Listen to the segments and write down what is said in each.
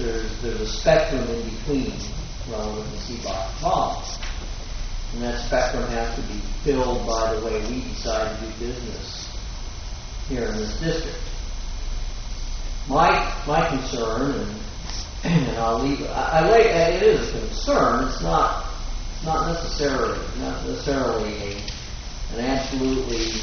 there's a spectrum in between relative to CBOC bonds. And that spectrum has to be filled by the way we decide to do business here in this district. My concern, and I'll leave it. It is a concern. It's not necessarily an absolutely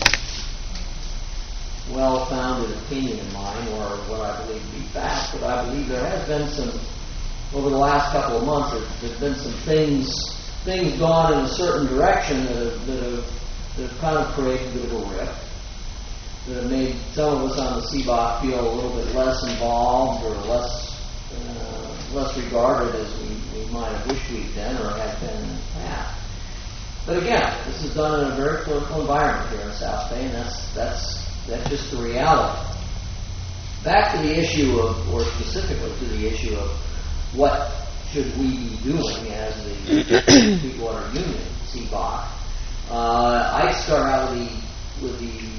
well-founded opinion of mine, or what I believe to be fact. But I believe there has been some, over the last couple of months, there's been some things gone in a certain direction that have kind of created a bit of a rift, that have made some of us on the CBOC feel a little bit less involved or less regarded as we might have wished we'd been or had been in the past. But again, this is done in a very political environment here in South Bay, and that's just the reality. Back to the issue of, or specifically to the issue of, what should we be doing as the Sweetwater Union, CBOC? I'd start out with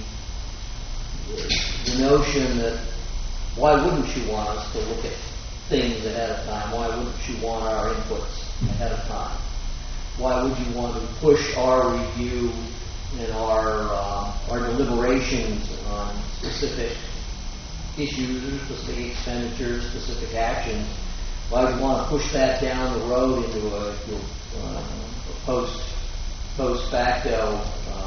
the notion that why wouldn't you want us to look at things ahead of time? Why wouldn't you want our inputs ahead of time? Why would you want to push our review and our deliberations on specific issues, specific expenditures, specific actions? Why would you want to push that down the road into a post facto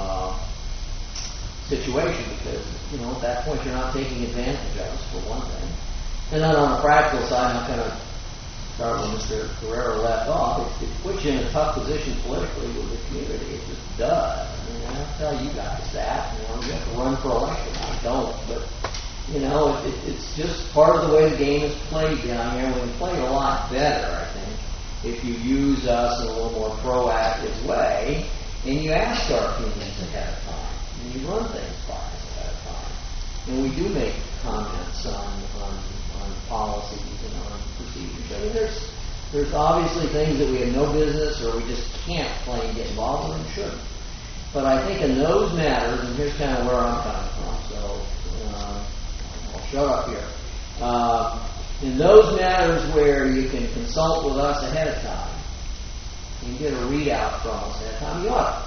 situation? Because at that point you're not taking advantage of us, for one thing. And then on the practical side, I'm going to start where Mr. Carrera left off. It puts you in a tough position politically with the community. It just does. I mean, I'll tell you guys that. You have to run for election. I don't, but it's just part of the way the game is played down here. We can play it a lot better, I think, if you use us in a little more proactive way, and you ask our opinions ahead of time, and you run things by us ahead of time. And we do make comments on policies and on procedures. I mean, there's obviously things that we have no business or we just can't plain get involved in and shouldn't. But I think in those matters, and here's kind of where I'm coming from, so I'll shut up here. In those matters where you can consult with us ahead of time and get a readout from us ahead of time, you ought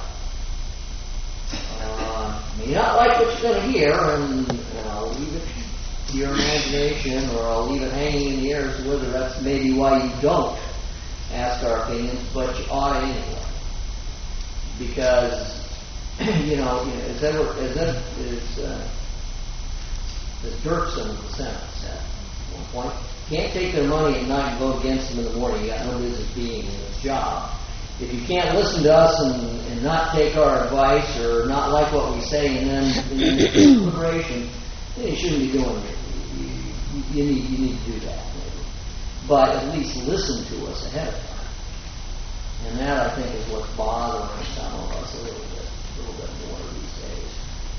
to. You may not like what you're going to hear, and I'll leave it to your imagination, or I'll leave it hanging in the air as to whether that's maybe why you don't ask our opinions, but you ought to anyway. Because, as Dirksen of the Senate said at one point, you can't take their money at night and vote against them in the morning. You got no business being in this job. If you can't listen to us and not take our advice or not like what we say and then in deliberation, then you shouldn't be doing it. You need to do that, maybe. But at least listen to us ahead of time. And that, I think, is what's bothering some of us a little bit more these days.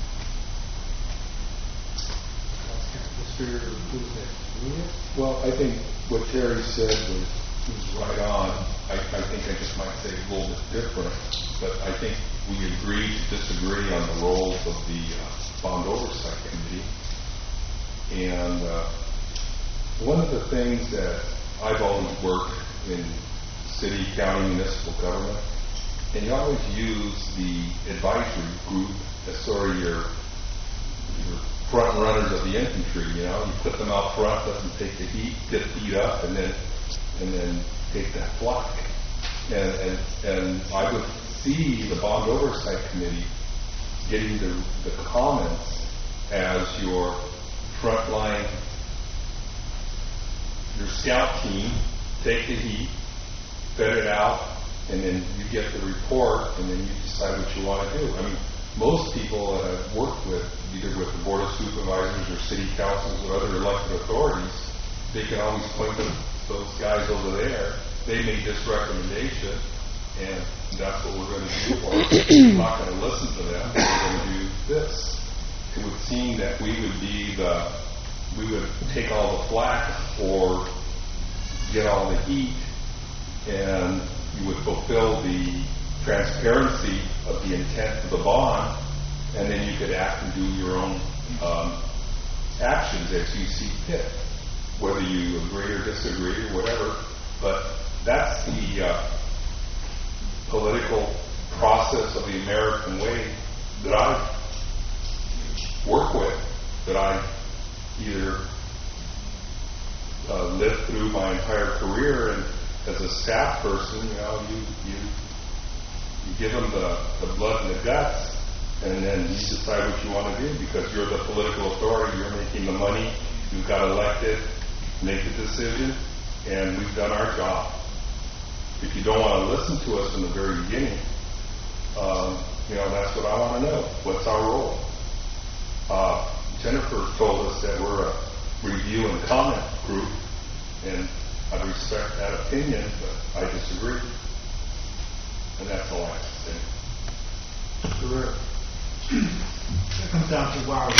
Well, I think what Terry said was right on. I think I just might say a little bit different, but I think we agree to disagree on the roles of the Bond Oversight Committee. And one of the things that I've always worked in city, county, municipal government, and you always use the advisory group as sort of your front runners of the infantry. You put them out front, let them take the heat, get beat up, and then take that flak. And I would see the Bond Oversight Committee getting the comments as your frontline, your scout team, take the heat, vet it out, and then you get the report, and then you decide what you want to do. I mean, most people that I've worked with, either with the Board of Supervisors or city councils or other elected authorities, they can always point to those guys over there. They made this recommendation, and that's what we're going to do for them. We're not going to listen to them. We're going to do this. It would seem that we would take all the flack or get all the heat, and you would fulfill the transparency of the intent of the bond, and then you could act and do your own actions as you see fit. whether you agree or disagree or whatever, but that's the political process of the American way that I work with, that I either lived through my entire career, and as a staff person, you give them the blood and the guts, and then you decide what you want to do because you're the political authority, you're making the money, you've got elected, make the decision, and we've done our job. If you don't want to listen to us from the very beginning, that's what I want to know. What's our role? Jennifer told us that we're a review and comment group, and I respect that opinion, but I disagree. And that's all I have to say. It comes down to why